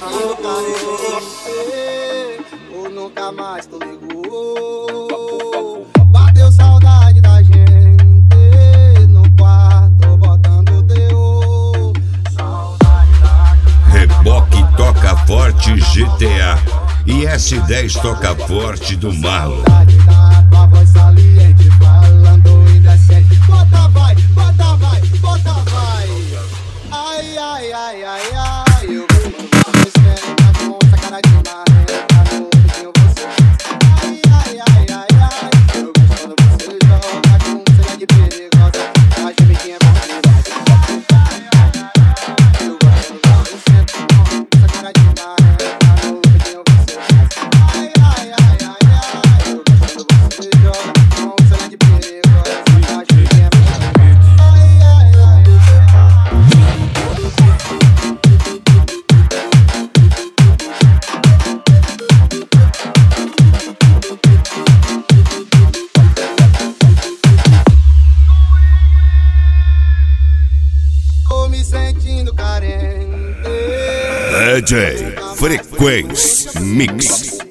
sentindo carente, ou nunca mais tu ligou. Bateu saudade da gente no quarto, botando teu. Saudade da gente. Reboque toca forte GTA e S10 toca forte do Marlon. Saudade da tua voz saliente, falando indecente. Bota vai, bota vai, bota vai. Ai, ai, ai, ai, ai. Eu vou você tá com sacanagem na reta, no pedindo você. Ai, ai, ai, ai, ai. Eu gosto quando você joga com cena de perigosa. A gemidinha é verdade. Ai, ai, ai, ai. Eu gosto quando você tá com sacanagem na reta, no pedindo você. Ai, ai, ai, ai, ai. Eu gosto quando você joga com cena de perigosa. A gemidinha é verdade. Ai, ai, ai, ai. Tô me sentindo carente. DJ Frequência Mix.